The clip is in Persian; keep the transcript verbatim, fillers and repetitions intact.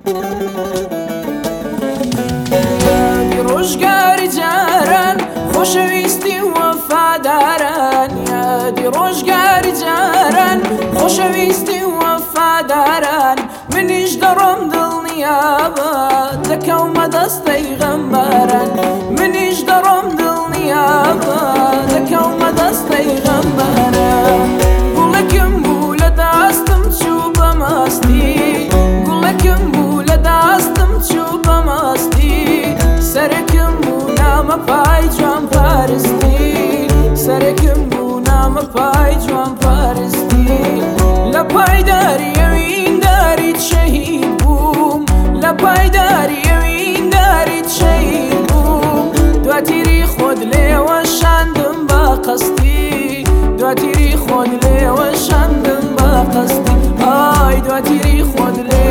یادی ڕۆژگاری جاران خۆشەویستی وەفاداران، یادی ڕۆژگاری جاران خۆشەویستی وەفاداران، منیش دەڕۆم دڵنیابە دەکەومە دەست پەیغەمبەران، منیش دەڕۆم دڵنیابە دەکەومە دەست پەیغەمبەران. گوڵێکم بوو لە دەستم چوو بە مەستی، گوڵێکم بوو لە دەستم چوو بە مەستی، سەرێکم بوو نامە پای جوان پارستی، سەرێکم بوو نامە پای جوان پارستی. لە پایداری ئەوین داریت شەهید بووم، لە پایداری ئەوین داریت شەهید بووم، دواتیری خۆت لێوە شاندم بە قەستی، دواتیری خۆت لێوە شاندم بە قەستی، ئای دواتیری خۆت لێ